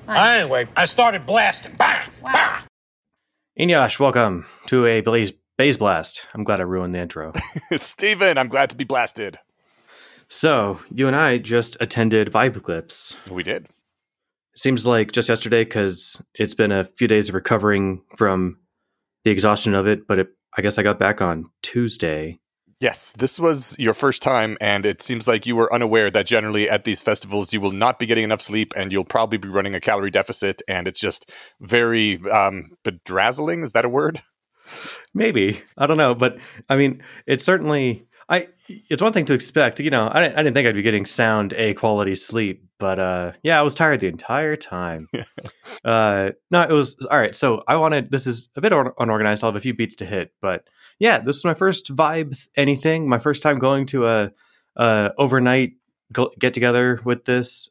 Anyway, I started blasting. Bah! Wow. Bah! Inyash, welcome to a Baze Blast. I'm glad I ruined the intro. Steven, I'm glad to be blasted. So, you and I just attended Vibe Eclipse. We did. Seems like just yesterday because it's been a few days of recovering from the exhaustion of it, but I guess I got back on Tuesday. Yes, this was your first time, and it seems like you were unaware that generally at these festivals you will not be getting enough sleep, and you'll probably be running a calorie deficit, and it's just very bedrazzling. Is that a word? Maybe. I don't know, but I mean, it's certainly... It's one thing to expect, I didn't think I'd be getting sound A-quality sleep, but I was tired the entire time. No, it was, all right, so this is a bit unorganized, I'll have a few beats to hit, but yeah, this is my first Vibes anything, my first time going to a overnight get-together with this.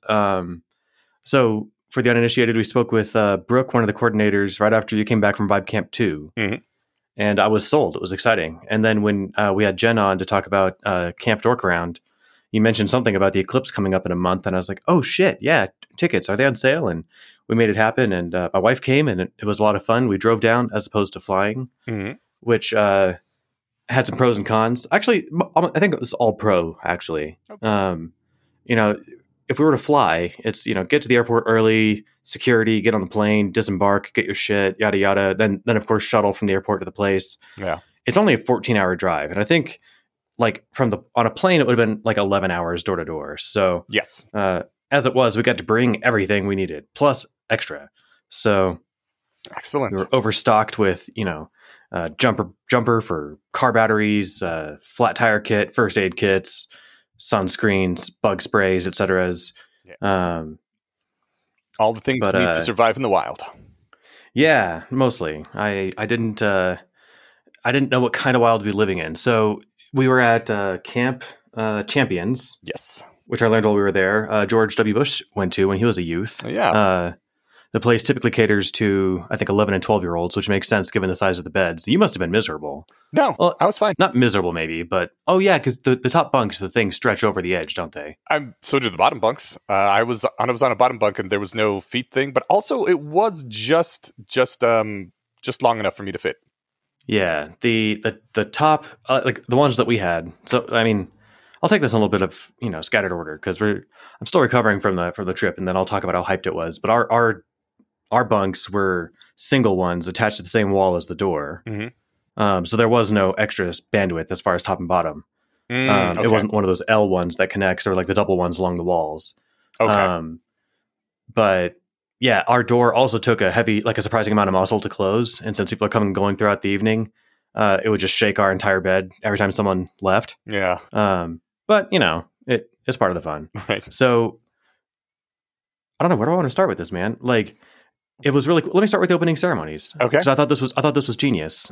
So for the uninitiated, we spoke with Brooke, one of the coordinators, right after you came back from Vibe Camp 2. Mm-hmm. And I was sold. It was exciting. And then when we had Jen on to talk about Camp Dorkaround, you mentioned something about the Eclipse coming up in a month. And I was like, oh, shit. Yeah. Tickets. Are they on sale? And we made it happen. And my wife came and it was a lot of fun. We drove down as opposed to flying, which had some pros and cons. Actually, I think it was all pro, actually. Okay. If we were to fly, it's, get to the airport early, security, get on the plane, disembark, get your shit, yada, yada. Then of course, shuttle from the airport to the place. Yeah. It's only a 14-hour drive. And I think like on a plane, it would have been like 11 hours door to door. So yes, as it was, we got to bring everything we needed plus extra. So excellent. We were overstocked with, jumper for car batteries, flat tire kit, first aid kits, sunscreens, bug sprays, etc. Yeah. All the things we need to survive in the wild. Yeah, mostly. I didn't know what kind of wild to be living in. So we were at Camp Champions. Yes. Which I learned while we were there. George W. Bush went to when he was a youth. Yeah. The place typically caters to, I think, 11 and 12-year-olds, which makes sense given the size of the beds. You must have been miserable. No, well, I was fine. Not miserable, maybe, but because the top bunks, the things stretch over the edge, don't they? So do the bottom bunks. I was on a bottom bunk, and there was no feet thing, but also it was just long enough for me to fit. Yeah, the top, like the ones that we had. So I mean, I'll take this in a little bit of scattered order because I'm still recovering from the trip, and then I'll talk about how hyped it was. But our bunks were single ones attached to the same wall as the door. Mm-hmm. So there was no extra bandwidth as far as top and bottom. Okay. It wasn't one of those L ones that connects or like the double ones along the walls. Okay. But yeah, our door also took a surprising amount of muscle to close. And since people are coming and going throughout the evening, it would just shake our entire bed every time someone left. Yeah. But it's part of the fun. Right. So I don't know, where do I want to start with this, man? Like, it was really cool. Let me start with the opening ceremonies. Okay. Because I thought this was genius.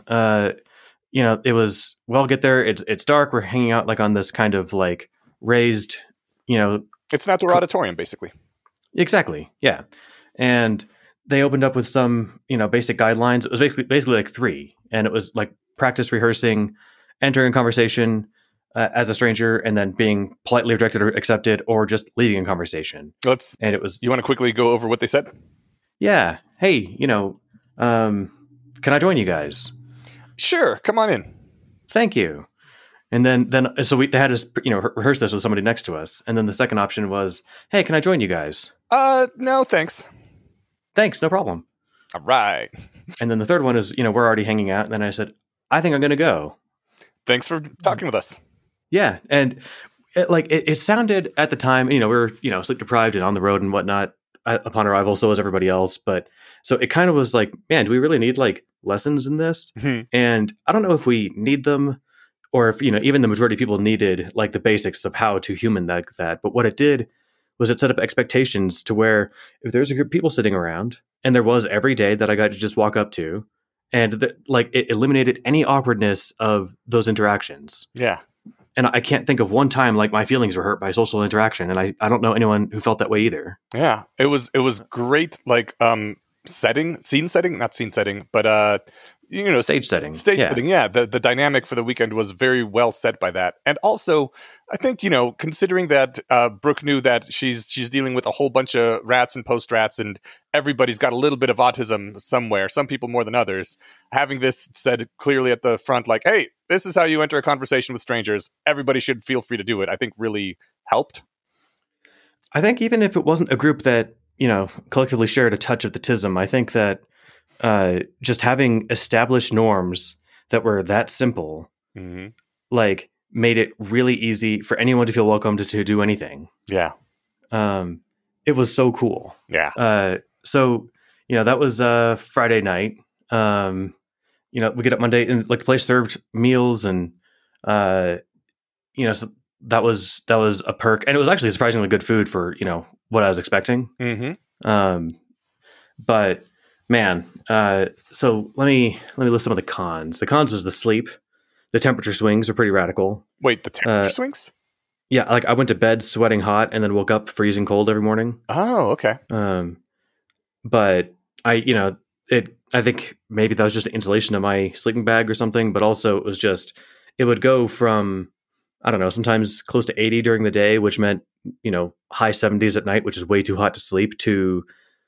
It was, well, get there. It's dark. We're hanging out like on this kind of like raised, it's an outdoor auditorium, basically. Exactly. Yeah. And they opened up with some, basic guidelines. It was basically like 3, and it was like practice rehearsing, entering a conversation as a stranger, and then being politely rejected or accepted, or just leaving a conversation. And it was. You want to quickly go over what they said? Yeah. Hey, can I join you guys? Sure. Come on in. Thank you. And then they had us, rehearse this with somebody next to us. And then the second option was, hey, can I join you guys? No, thanks. Thanks. No problem. All right. And then the third one is, we're already hanging out. And then I said, I think I'm going to go. Thanks for talking with us. Yeah. And it sounded at the time, we were, sleep deprived and on the road and whatnot. Upon arrival, so was everybody else. But so it kind of was like, man, do we really need like lessons in this? Mm-hmm. And I don't know if we need them, or if even the majority of people needed like the basics of how to human like that. But what it did was it set up expectations to where if there's a group of people sitting around, and there was every day that I got to just walk up to, and it eliminated any awkwardness of those interactions. Yeah. And I can't think of one time like my feelings were hurt by social interaction, and I don't know anyone who felt that way either. Yeah, it was great, like scene setting, but stage setting. Setting. Yeah. The dynamic for the weekend was very well set by that. And also, I think, considering that Brooke knew that she's dealing with a whole bunch of rats and post-rats, and everybody's got a little bit of autism somewhere, some people more than others, having this said clearly at the front, like, hey, this is how you enter a conversation with strangers. Everybody should feel free to do it, I think really helped. I think even if it wasn't a group that, collectively shared a touch of the tism, I think that just having established norms that were that simple, like made it really easy for anyone to feel welcome to do anything. Yeah. It was so cool. Yeah. So, that was Friday night. We get up Monday and like the place served meals and, so that was a perk. And it was actually surprisingly good food for, what I was expecting. But man, so let me list some of the cons. The cons was the sleep. The temperature swings are pretty radical. Wait, the temperature swings? Yeah, like I went to bed sweating hot and then woke up freezing cold every morning. Oh, okay. But I think maybe that was just the insulation of my sleeping bag or something, but also it would go from, I don't know, sometimes close to 80 during the day, which meant, high 70s at night, which is way too hot to sleep, to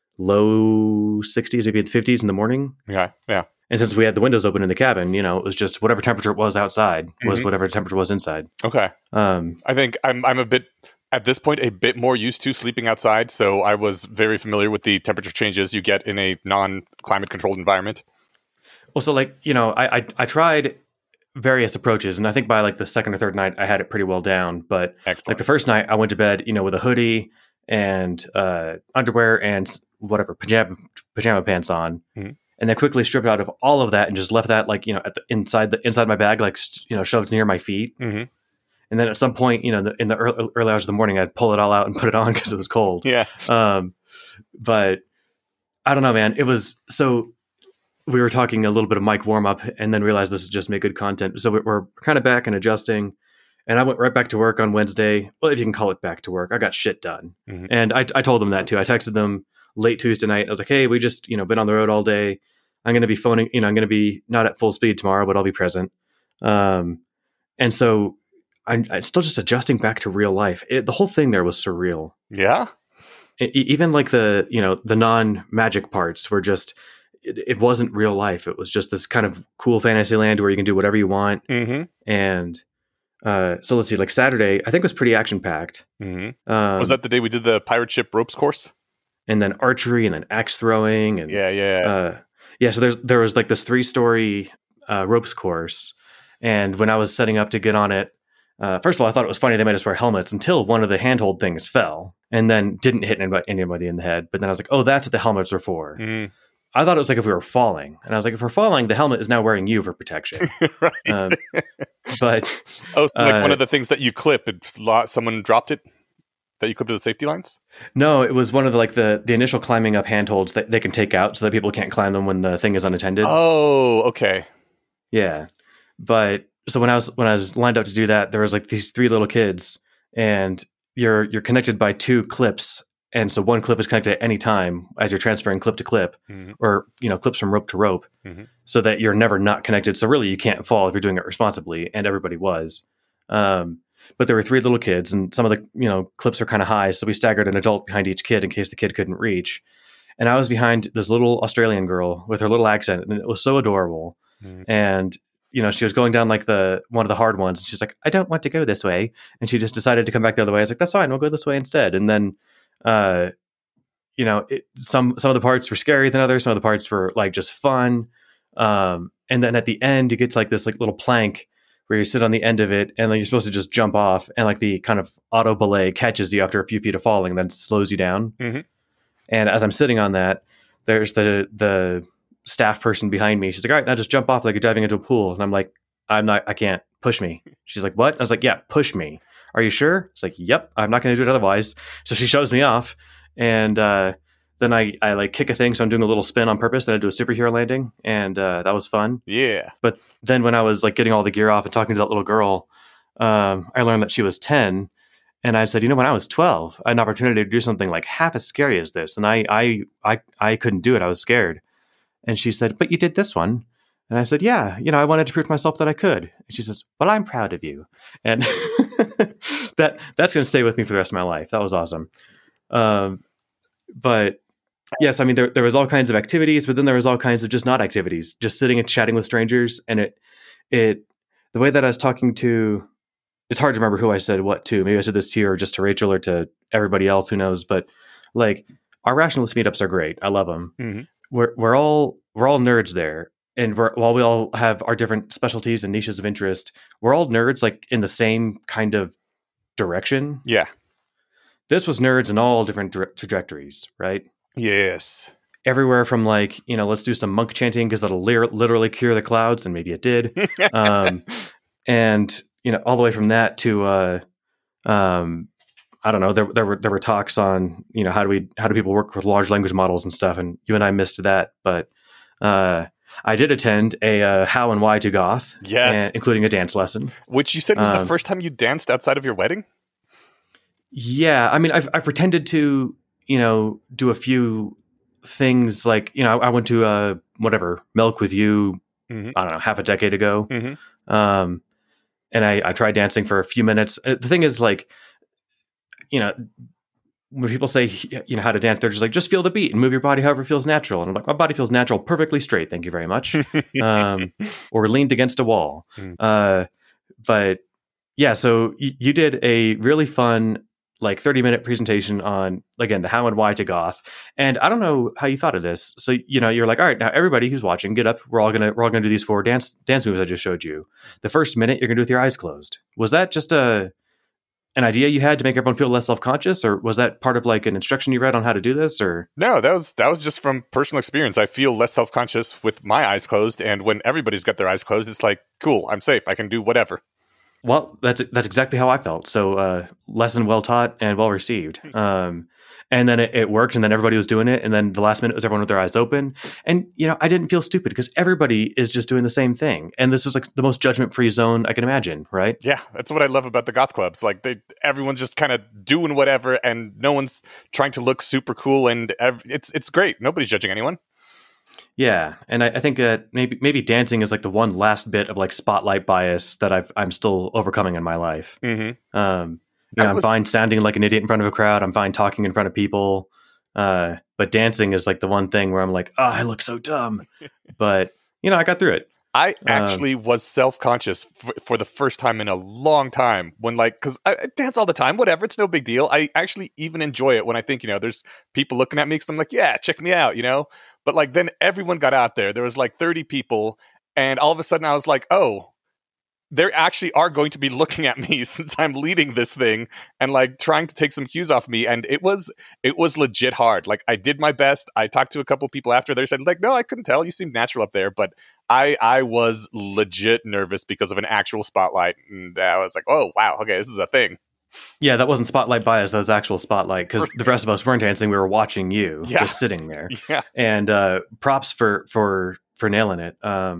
low 60s, maybe in the 50s in the morning. Yeah. And since we had the windows open in the cabin, it was just whatever temperature it was outside was whatever temperature was inside. Okay. I think I'm a bit, at this point, a bit more used to sleeping outside, so I was very familiar with the temperature changes you get in a non-climate controlled environment. Well, so I tried various approaches, and I think by like the second or third night I had it pretty well down. But Excellent. Like the first night I went to bed, with a hoodie and underwear and whatever pajama pants on, and then quickly stripped out of all of that and just left that at the inside my bag, shoved near my feet. And then at some point, in the early hours of the morning, I'd pull it all out and put it on because it was cold. Yeah. But I don't know, man. It was so. We were talking a little bit of mic warm up, and then realized this is just make good content. So we're kind of back and adjusting. And I went right back to work on Wednesday. Well, if you can call it back to work, I got shit done. And I told them that too. I texted them late Tuesday night. I was like, hey, we just, been on the road all day. I'm going to be phoning, I'm going to be not at full speed tomorrow, but I'll be present. And so I'm still just adjusting back to real life. The whole thing there was surreal. Yeah. Even like the non-magic parts were just, it wasn't real life. It was just this kind of cool fantasy land where you can do whatever you want. And so let's see, like Saturday, I think was pretty action packed. Was that the day we did the pirate ship ropes course? And then archery and then axe throwing. And so there was like this 3-story ropes course. And when I was setting up to get on it, first of all, I thought it was funny they made us wear helmets until one of the handhold things fell and then didn't hit anybody in the head. But then I was like, oh, that's what the helmets were for. I thought it was like if we were falling. And I was like, if we're falling, the helmet is now wearing you for protection. Right. But so like one of the things that you clip, someone dropped it? That you clip to the safety lines? No, it was one of the initial climbing up handholds that they can take out so that people can't climb them when the thing is unattended. Oh, okay. Yeah. But so when I was lined up to do that, there was like these 3 little kids, and you're connected by 2 clips. And so one clip is connected at any time as you're transferring clip to clip, or clips from rope to rope, so that you're never not connected. So really, you can't fall if you're doing it responsibly, and everybody was. But there were 3 little kids, and some of the clips are kind of high, so we staggered an adult behind each kid in case the kid couldn't reach. And I was behind this little Australian girl with her little accent, and it was so adorable. And she was going down like one of the hard ones, and she's like, "I don't want to go this way," and she just decided to come back the other way. I was like, "That's fine, we'll go this way instead." And then some of the parts were scarier than others. Some of the parts were like just fun. And then at the end, you get to like this like little plank where you sit on the end of it, and then you're supposed to just jump off, and like the kind of auto belay catches you after a few feet of falling and then slows you down. And as I'm sitting on that, there's the staff person behind me. She's like, "All right, now just jump off like you're diving into a pool." And I'm like, I can't. Push me. She's like, "What?" I was like, "Yeah, push me. Are you sure?" It's like, "Yep, I'm not going to do it otherwise." So she shoves me off, and then I like kick a thing, so I'm doing a little spin on purpose. Then I do a superhero landing, and that was fun. Yeah. But then when I was like getting all the gear off and talking to that little girl, I learned that she was 10, and I said, when I was 12, I had an opportunity to do something like half as scary as this, and I couldn't do it. I was scared. And she said, "But you did this one." And I said, yeah, I wanted to prove to myself that I could. And she says, well, I'm proud of you. And that's going to stay with me for the rest of my life. That was awesome. But yes, I mean, there was all kinds of activities, but then there was all kinds of just not activities, just sitting and chatting with strangers. And the way that I was talking to, it's hard to remember who I said what to. Maybe I said this to you or just to Rachel or to everybody else, who knows. But like, our rationalist meetups are great. I love them. Mm-hmm. We're all nerds there. And while we all have our different specialties and niches of interest, we're all nerds like in the same kind of direction. Yeah. This was nerds in all different trajectories, right? Yes. Everywhere from like, let's do some monk chanting because that'll literally cure the clouds, and maybe it did. And all the way from that to I don't know. There were talks on how do people work with large language models and stuff, and you and I missed that, but I did attend a how and why to goth, yes, including a dance lesson, which you said was the first time you danced outside of your wedding. Yeah, I mean, I've pretended to do a few things like I went to Milk with You, I don't know, half a decade ago, and I tried dancing for a few minutes. The thing is, like, when people say, how to dance, they're just like, just feel the beat and move your body however feels natural. And I'm like, my body feels natural, perfectly straight. Thank you very much. Or leaned against a wall. But yeah, so you did a really fun, like 30-minute presentation on, again, the how and why to goth. And I don't know how you thought of this. So, you're like, all right, now everybody who's watching, get up. We're all gonna do these 4 dance moves I just showed you. The first minute you're gonna do with your eyes closed. Was that just an idea you had to make everyone feel less self-conscious, or was that part of like an instruction you read on how to do this? Or no, that was just from personal experience. I feel less self-conscious with my eyes closed, and when everybody's got their eyes closed, it's like, cool, I'm safe, I can do whatever. Well, that's exactly how I felt. So lesson well taught and well received. And then it worked, and then everybody was doing it, and then the last minute was everyone with their eyes open. And I didn't feel stupid because everybody is just doing the same thing. And this was like the most judgment-free zone I can imagine, right? Yeah, that's what I love about the goth clubs. Like everyone's just kind of doing whatever, and no one's trying to look super cool, and it's great. Nobody's judging anyone. Yeah, and I think that maybe dancing is like the one last bit of like spotlight bias that I'm still overcoming in my life. Mm-hmm. I'm fine sounding like an idiot in front of a crowd. I'm fine talking in front of people. But dancing is like the one thing where I'm like, oh, I look so dumb. But, I got through it. I actually was self-conscious for the first time in a long time when, like, because I dance all the time, whatever, it's no big deal. I actually even enjoy it when I think, there's people looking at me because I'm like, yeah, check me out, But like then everyone got out there. There was like 30 people, and all of a sudden I was like, oh, they actually are going to be looking at me since I'm leading this thing and like trying to take some cues off me. And it was legit hard. Like I did my best. I talked to a couple of people after. They said like, no, I couldn't tell. You seemed natural up there. But I was legit nervous because of an actual spotlight. And I was like, oh, wow. Okay, this is a thing. Yeah, that wasn't spotlight bias. That was actual spotlight because the rest of us weren't dancing. We were watching you just sitting there. Yeah. And props for nailing it.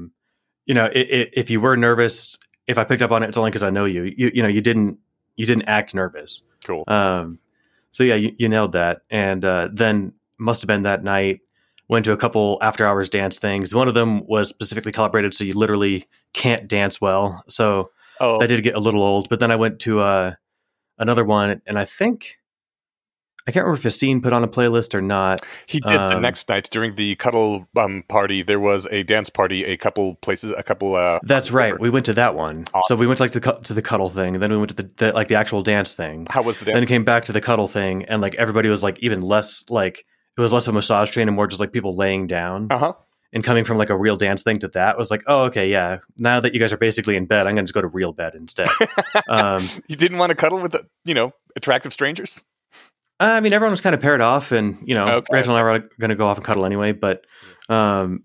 If you were nervous, if I picked up on it, it's only because I know you. You didn't act nervous. Cool. So yeah, you nailed that. And then must have been that night. Went to a couple after hours dance things. One of them was specifically calibrated so you literally can't dance well. So that did get a little old. But then I went to another one, and I can't remember if Yassine put on a playlist or not. He did the next night during the cuddle party. There was a dance party, a couple places, That's right. We went to that one. Awesome. So we went to the cuddle thing, and then we went to the actual dance thing. How was the dance? Then came back to the cuddle thing, and like everybody was like even less like it was less of a massage train and more just like people laying down. And coming from like a real dance thing to that was like, oh, okay, yeah. Now that you guys are basically in bed, I'm going to just go to real bed instead. You didn't want to cuddle with attractive strangers? I mean, everyone was kind of paired off, and Rachel and I were going to go off and cuddle anyway. But no,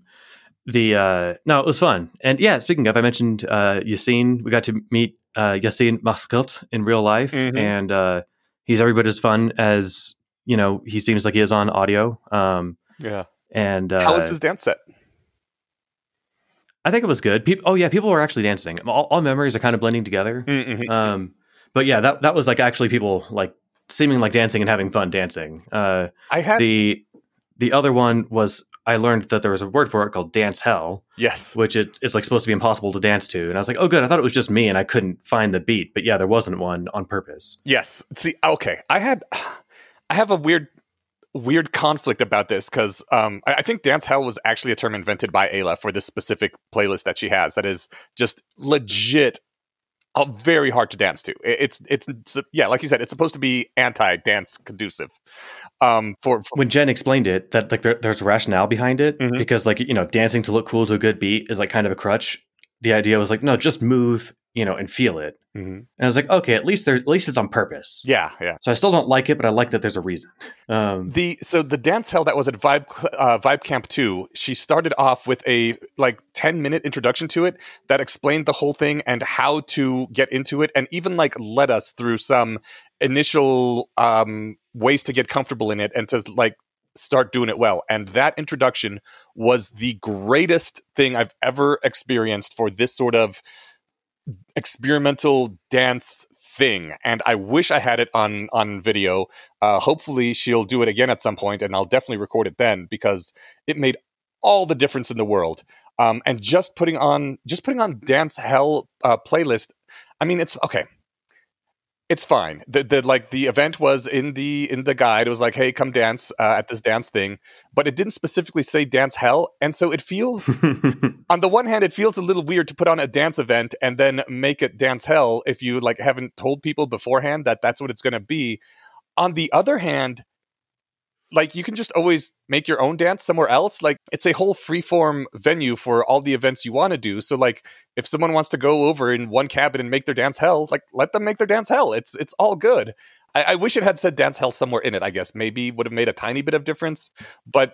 it was fun. And yeah, speaking of, I mentioned Yassine. We got to meet Yassine Mascult in real life, and he's every bit as fun as he seems like he is on audio. Yeah. And how was his dance set? I think it was good. People were actually dancing. All memories are kind of blending together. But yeah, that was like actually people like seeming like dancing and having fun dancing. I had the other one was I learned that there was a word for it called dance hell, Yes. which it's like supposed to be impossible to dance to. And I was like, oh, good. I thought it was just me and I couldn't find the beat. But yeah, there wasn't one on purpose. Yes. See, okay. I have a weird conflict about this because I think dance hell was actually a term invented by Ayla for this specific playlist that she has that is just legit very hard to dance to. It's yeah, like you said, it's supposed to be anti-dance conducive. For when Jen explained it, that like there's rationale behind it because like dancing to look cool to a good beat is like kind of a crutch. The idea was like, no, just move, and feel it. And I was like, okay, at least it's on purpose. Yeah. So I still don't like it, but I like that there's a reason. The dance hell that was at Vibe Camp 2, she started off with a like 10-minute introduction to it that explained the whole thing and how to get into it, and even like led us through some initial ways to get comfortable in it and to like start doing it well. And that introduction was the greatest thing I've ever experienced for this sort of experimental dance thing, and I wish I had it on video. Hopefully she'll do it again at some point, and I'll definitely record it then because it made all the difference in the world. And just putting on dance hell playlist, I mean, it's okay. It's fine. The event was in the guide. It was like, hey, come dance at this dance thing, but it didn't specifically say dance hell, and so it feels on the one hand it feels a little weird to put on a dance event and then make it dance hell if you like haven't told people beforehand that that's what it's going to be. On the other hand, like you can just always make your own dance somewhere else. Like it's a whole freeform venue for all the events you want to do. So like if someone wants to go over in one cabin and make their dance hell, like let them make their dance hell. It's all good. I wish it had said dance hell somewhere in it. I guess maybe would have made a tiny bit of difference. But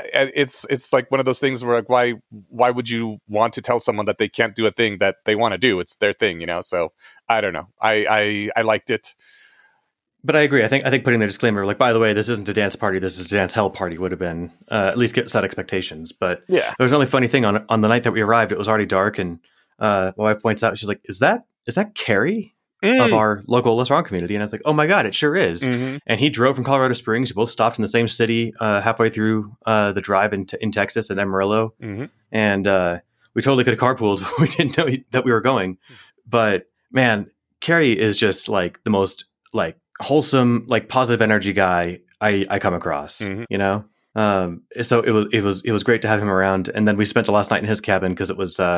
it's like one of those things where like why would you want to tell someone that they can't do a thing that they want to do? It's their thing, So I don't know. I liked it. But I agree. I think putting the disclaimer, like, by the way, this isn't a dance party, this is a dance hell party, would have been at least set expectations. But yeah, there was another funny thing on the night that we arrived. It was already dark, and my wife points out, she's like, "Is that Carrie of our local restaurant community?" And I was like, "Oh my god, it sure is!" And he drove from Colorado Springs. We both stopped in the same city halfway through the drive in Texas at Amarillo, and we totally could have carpooled. We didn't know that we were going, but man, Carrie is just like the most like wholesome, like positive energy guy I come across, So it was great to have him around. And then we spent the last night in his cabin because it was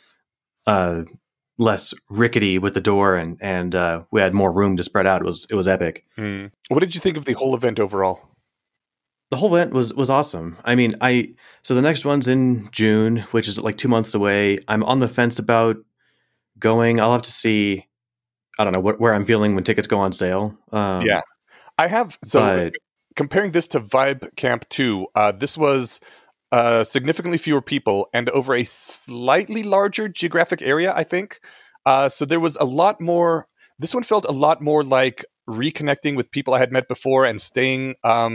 less rickety with the door and we had more room to spread out. It was epic. What did you think of the whole event overall? The whole event was awesome. I mean, so the next one's in June, which is like 2 months away. I'm on the fence about going. I'll have to see. I don't know where I'm feeling when tickets go on sale. Yeah, I have. So comparing this to Vibe Camp 2, this was significantly fewer people and over a slightly larger geographic area, I think. So there was a lot more. This one felt a lot more like reconnecting with people I had met before and staying,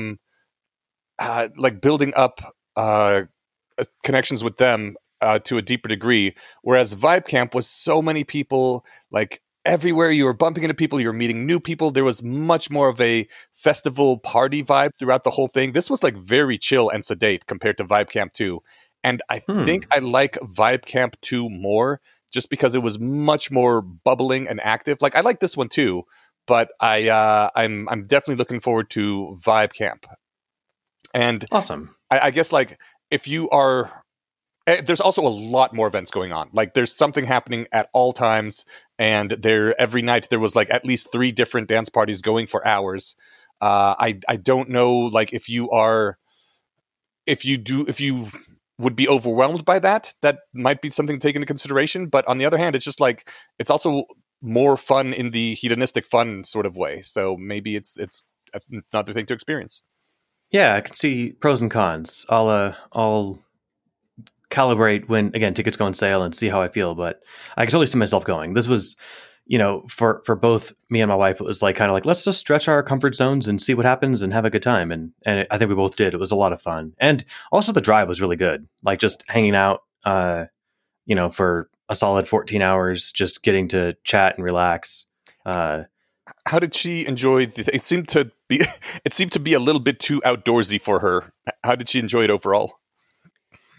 like building up connections with them to a deeper degree. Whereas Vibe Camp was so many people, like, everywhere you were bumping into people, you were meeting new people. There was much more of a festival party vibe throughout the whole thing. This was like very chill and sedate compared to Vibe Camp 2. And I think I like Vibe Camp 2 more just because it was much more bubbling and active. Like I like this one too, but I'm definitely looking forward to Vibe Camp. And awesome. I guess like if you are, there's also a lot more events going on. Like there's something happening at all times, and every night there was like at least 3 different dance parties going for hours. I don't know like if you would be overwhelmed by that might be something to take into consideration. But on the other hand, it's just like it's also more fun in the hedonistic fun sort of way. So maybe it's another thing to experience. Yeah, I can see pros and cons. I'll calibrate when again tickets go on sale and see how I feel, but I can totally see myself going. This was, for both me and my wife, it was like kind of like let's just stretch our comfort zones and see what happens and have a good time, and I think we both did. It was a lot of fun, and also the drive was really good. Like just hanging out, for a solid 14 hours, just getting to chat and relax. How did she enjoy it? Seemed to be a little bit too outdoorsy for her. How did she enjoy it overall?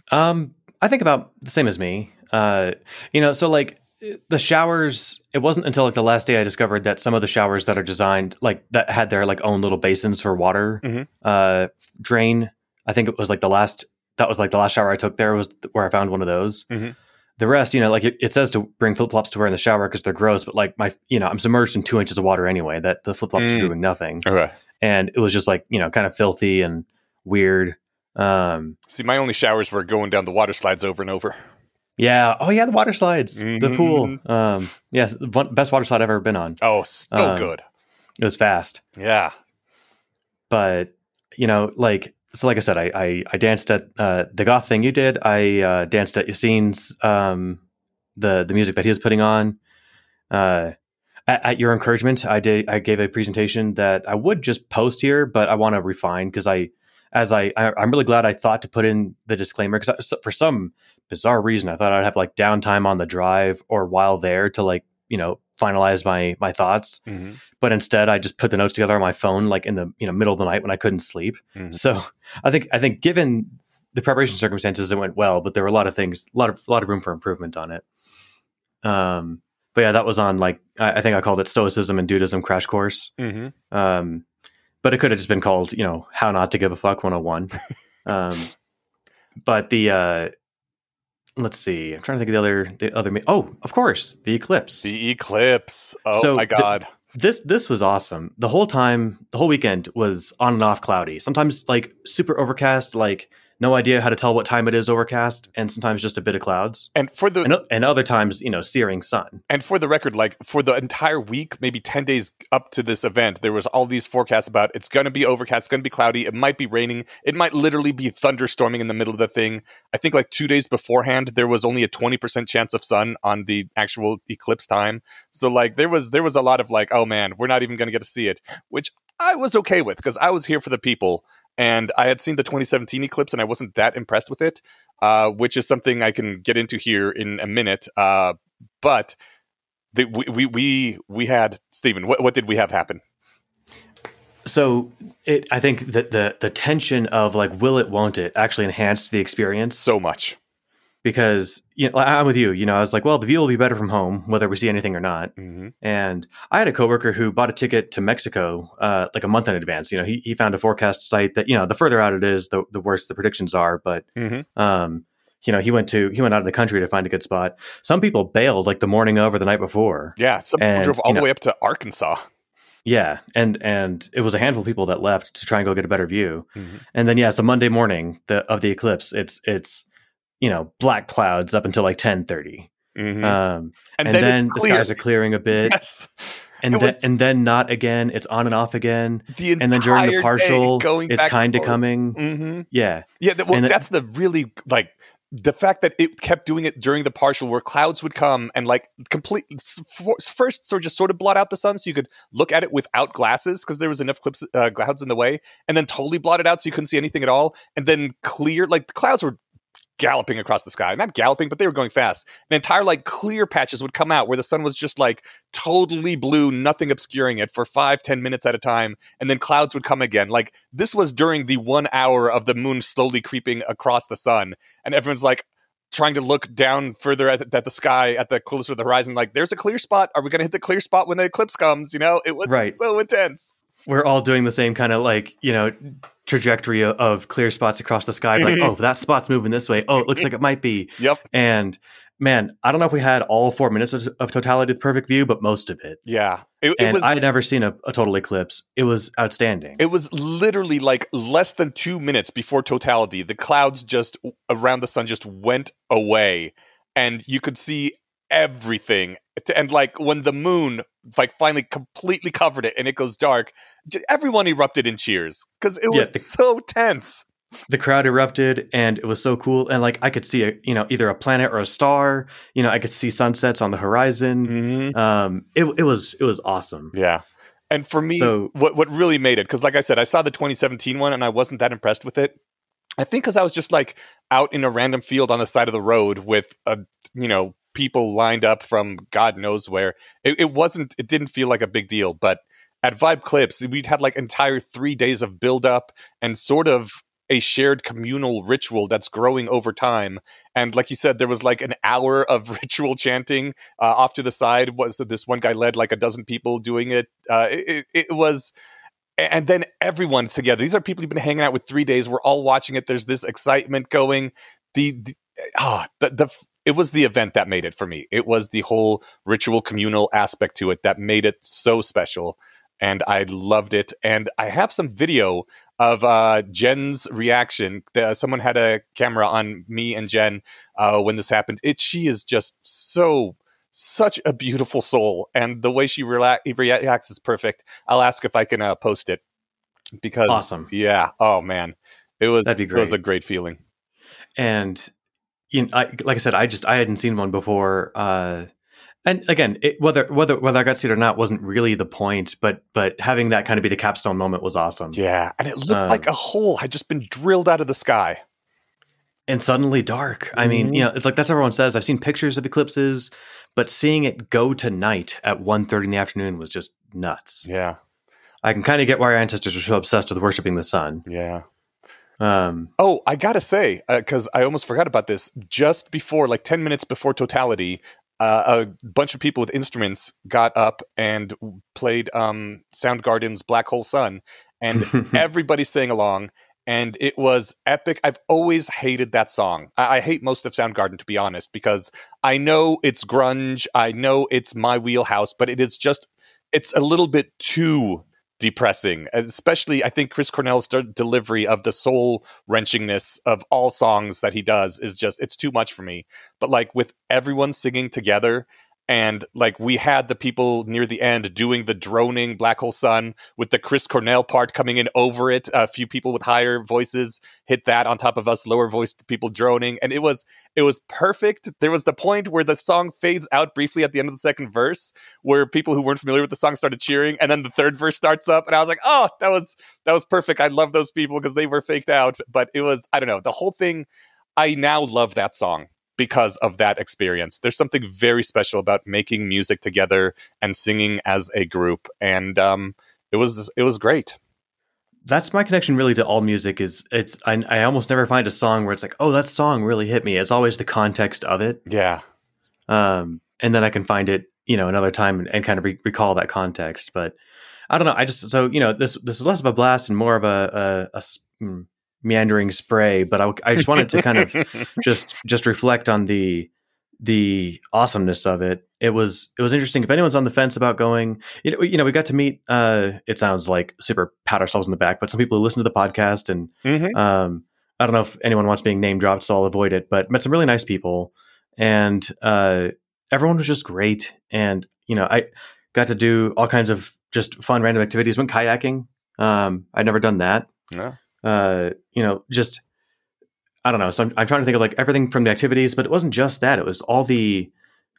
I think about the same as me. So like the showers, it wasn't until like the last day I discovered that some of the showers that are designed like that had their like own little basins for water drain. I think it was like the last shower I took there was where I found one of those. The rest, like it says to bring flip flops to wear in the shower because they're gross, but like I'm submerged in 2 inches of water anyway. That the flip flops are doing nothing. Okay. And it was just like kind of filthy and weird. See, my only showers were going down the water slides over and over. Yeah. Oh yeah, the water slides, the pool. Yes, best water slide I've ever been on. Oh, so good. It was fast. Yeah. But like I said, I danced at the goth thing you did. I danced at Yassine's the music that he was putting on. At your encouragement, I gave a presentation that I would just post here, but I want to refine because I'm really glad I thought to put in the disclaimer because for some bizarre reason I thought I'd have like downtime on the drive or while there to like finalize my thoughts. But instead I just put the notes together on my phone like in the middle of the night when I couldn't sleep. So I think given the preparation circumstances it went well, but there were a lot of things, a lot of room for improvement on it. But yeah, that was on like I think I called it Stoicism and Dudism Crash Course. But it could have just been called How Not to Give a Fuck 101. But the let's see, I'm trying to think of the other. Oh, of course, the eclipse. The eclipse. Oh my god. This was awesome. The whole weekend was on and off cloudy. Sometimes like super overcast, like no idea how to tell what time it is overcast, and sometimes just a bit of clouds. And and other times, searing sun. And for the record, like for the entire week, maybe 10 days up to this event, there was all these forecasts about it's going to be overcast, it's going to be cloudy, it might be raining, it might literally be thunderstorming in the middle of the thing. I think like 2 days beforehand, there was only a 20% chance of sun on the actual eclipse time. So like there was a lot of like, oh man, we're not even going to get to see it, which I was okay with because I was here for the people. And I had seen the 2017 eclipse and I wasn't that impressed with it, which is something I can get into here in a minute. But we had, Stephen, what did we have happen? So I think that the tension of like, will it, won't it actually enhanced the experience so much. Because I'm with you. I was like, well, the view will be better from home, whether we see anything or not. And I had a coworker who bought a ticket to Mexico like a month in advance. He found a forecast site that the further out it is, the worse the predictions are. But he went out of the country to find a good spot. Some people bailed like the morning of or the night before. Yeah, some people drove all the way up to Arkansas. Yeah, and it was a handful of people that left to try and go get a better view. And then it's a Monday morning of the eclipse. It's black clouds up until like 10:30. And then the skies are clearing a bit. Yes. And then not again. It's on and off again. And then during the partial, it's kind of coming. Yeah. Yeah. Well, that's the really like the fact that it kept doing it during the partial where clouds would come and like first sort of blot out the sun so you could look at it without glasses because there was enough clouds in the way, and then totally blot it out so you couldn't see anything at all, and then clear, like the clouds were galloping across the sky. Not galloping, but they were going fast. And entire like clear patches would come out where the sun was just like totally blue, nothing obscuring it for 5-10 minutes at a time. And then clouds would come again. Like this was during the 1 hour of the moon slowly creeping across the sun. And everyone's like trying to look down further at the sky, at the closer to the horizon. Like there's a clear spot. Are we going to hit the clear spot when the eclipse comes? It was so intense. We're all doing the same kind of like, trajectory of clear spots across the sky. Like, oh, that spot's moving this way. Oh, it looks like it might be. Yep. And man, I don't know if we had all 4 minutes of totality of perfect view, but most of it. Yeah. I had never seen a total eclipse. It was outstanding. It was literally like less than 2 minutes before totality. The clouds just around the sun just went away and you could see everything. And like when the moon like finally completely covered it and it goes dark, everyone erupted in cheers because it was so tense. The crowd erupted and it was so cool. And like I could see either a planet or a star. I could see sunsets on the horizon. It was awesome. Yeah. And for me, what really made it, because like I said, I saw the 2017 one and I wasn't that impressed with it. I think because I was just like out in a random field on the side of the road with people lined up from God knows where. It didn't feel like a big deal. But at Vibe Clips, we'd had like entire 3 days of build up and sort of a shared communal ritual that's growing over time. And like you said, there was like an hour of ritual chanting off to the side. Was this one guy led like a dozen people doing it? It was, and then everyone's together. These are people you've been hanging out with 3 days. We're all watching it. There's this excitement going. It was the event that made it for me. It was the whole ritual communal aspect to it that made it so special. And I loved it. And I have some video of Jen's reaction. Someone had a camera on me and Jen when this happened. She is just such a beautiful soul. And the way she reacts is perfect. I'll ask if I can post it. Because, awesome. Yeah. Oh, man. That'd be great. It was a great feeling. And like I said, I hadn't seen one before. And again, whether I got to see it or not wasn't really the point, but having that kind of be the capstone moment was awesome. Yeah, and it looked like a hole had just been drilled out of the sky. And suddenly dark. I mean, it's like that's what everyone says. I've seen pictures of eclipses, but seeing it go to night at 1:30 in the afternoon was just nuts. Yeah. I can kind of get why our ancestors were so obsessed with worshiping the sun. Yeah. I gotta say, because I almost forgot about this, just before, like 10 minutes before totality, a bunch of people with instruments got up and played Soundgarden's Black Hole Sun, and everybody sang along, and it was epic. I've always hated that song. I hate most of Soundgarden, to be honest, because I know it's grunge, I know it's my wheelhouse, but it's a little bit too depressing, especially I think Chris Cornell's delivery of the soul wrenchingness of all songs that he does is just, it's too much for me. But like with everyone singing together, and like we had the people near the end doing the droning Black Hole Sun with the Chris Cornell part coming in over it. A few people with higher voices hit that on top of us lower voiced people droning, and it was perfect. There was the point where the song fades out briefly at the end of the second verse, where people who weren't familiar with the song started cheering, and then the third verse starts up, and I was like, oh, that was perfect. I love those people because they were faked out, but it was, I don't know, the whole thing. I now love that song because of that experience. There's something very special about making music together and singing as a group, and it was great. That's my connection really to all music. I almost never find a song where it's like, oh, that song really hit me. It's always the context of it. Yeah. And then I can find it, another time and kind of recall that context. But I don't know. This was less of a blast and more of a meandering spray, but I just wanted to kind of just reflect on the awesomeness of it. It was interesting. If anyone's on the fence about going, we got to meet, it sounds like super pat ourselves on the back, but some people who listen to the podcast, and I don't know if anyone wants being name dropped, so I'll avoid it, but met some really nice people, and everyone was just great. And, I got to do all kinds of just fun, random activities. Went kayaking. I'd never done that. No. Just, I don't know. So I'm trying to think of like everything from the activities, but it wasn't just that. It was all the,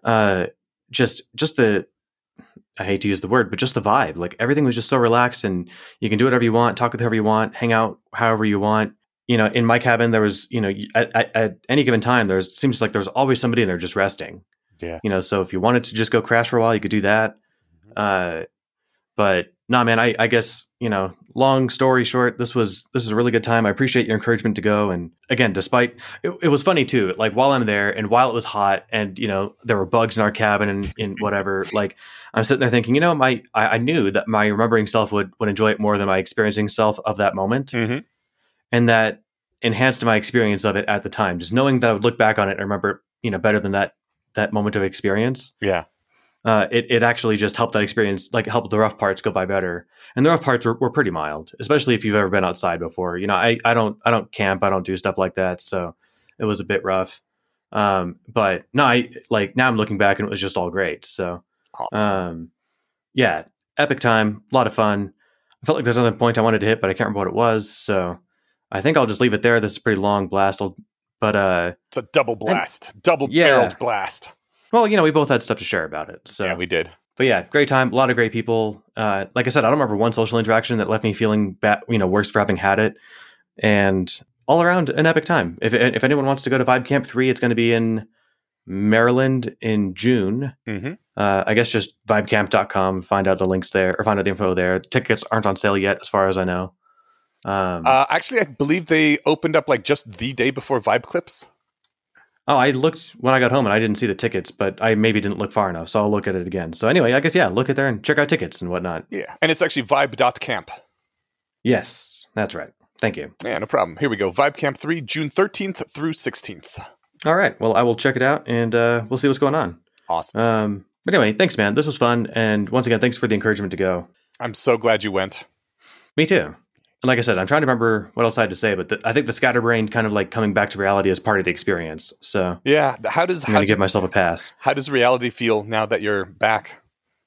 just the, I hate to use the word, but just the vibe. Like everything was just so relaxed, and you can do whatever you want, talk with whoever you want, hang out however you want. In my cabin, there was, at any given time, seems like there was always somebody in there just resting. Yeah. So if you wanted to just go crash for a while, you could do that. But no, man, I guess, long story short, this was a really good time. I appreciate your encouragement to go. And again, despite it was funny too, like while I'm there and while it was hot and, there were bugs in our cabin and whatever, like I'm sitting there thinking, I knew that my remembering self would enjoy it more than my experiencing self of that moment. Mm-hmm. And that enhanced my experience of it at the time. Just knowing that I would look back on it and remember, better than that moment of experience. Yeah. It actually just helped that experience, like helped the rough parts go by better. And the rough parts were pretty mild, especially if you've ever been outside before. I don't camp. I don't do stuff like that. So it was a bit rough. But no, now I'm looking back and it was just all great. So, awesome. Yeah, epic time, a lot of fun. I felt like there's another point I wanted to hit, but I can't remember what it was. So I think I'll just leave it there. This is a pretty long blast, but it's a double blast, double-barreled blast. Well, we both had stuff to share about it. So yeah, we did. But yeah, great time. A lot of great people. Like I said, I don't remember one social interaction that left me feeling bad, worse for having had it. And all around an epic time. If anyone wants to go to Vibe Camp 3, it's going to be in Maryland in June. Mm-hmm. I guess just vibecamp.com, find out the links there or find out the info there. Tickets aren't on sale yet, as far as I know. Actually, I believe they opened up like just the day before Vibe Clips. Oh, I looked when I got home and I didn't see the tickets, but I maybe didn't look far enough, so I'll look at it again. So anyway, I guess, yeah, look at there and check out tickets and whatnot. Yeah, and it's actually vibe.camp. Yes, that's right. Thank you. Yeah, no problem. Here we go. Vibe Camp 3, June 13th through 16th. All right. Well, I will check it out and we'll see what's going on. Awesome. But anyway, thanks, man. This was fun. And once again, thanks for the encouragement to go. I'm so glad you went. Me too. And like I said, I'm trying to remember what else I had to say, but I think the scatterbrain kind of like coming back to reality is part of the experience. So yeah, I'm going to give myself a pass. How does reality feel now that you're back?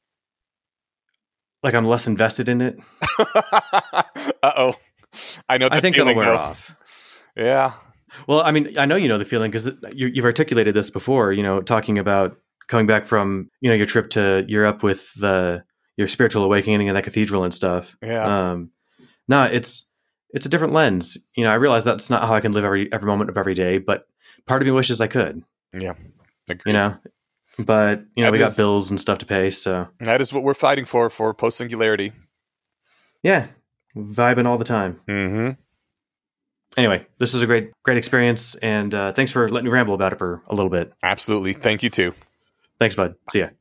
Like I'm less invested in it. Uh-oh. I know. I think that'll wear off. Yeah. Well, I mean, I know you know the feeling because you've articulated this before, talking about coming back from, your trip to Europe with your spiritual awakening in that cathedral and stuff. Yeah. No, it's a different lens. I realize that's not how I can live every moment of every day, but part of me wishes I could. Yeah. Agreed. But we got bills and stuff to pay, so that is what we're fighting for post singularity. Yeah, vibing all the time. Mm-hmm. Anyway, this was a great experience, and thanks for letting me ramble about it for a little bit. Absolutely. Thank you too. Thanks, bud. See ya.